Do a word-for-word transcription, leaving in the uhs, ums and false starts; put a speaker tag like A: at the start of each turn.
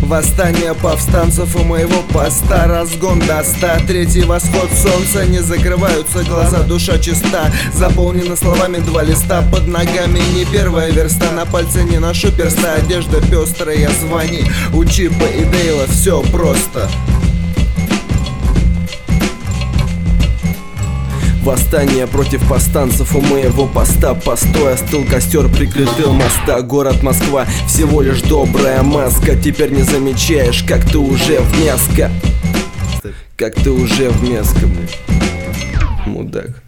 A: Восстание повстанцев у моего поста. Разгон до ста. Третий восход солнца. Не закрываются глаза, душа чиста. Заполнена словами два листа. Под ногами не первая верста. На пальце не ношу перста. Одежда пестрая, звони. У Чипа и Дейла все просто. Восстание против повстанцев у моего поста. Постой, остыл костер, прикрытый моста. Город Москва, всего лишь добрая маска. Теперь не замечаешь, как ты уже в мяско. Как ты уже в мяско, блин. Мудак.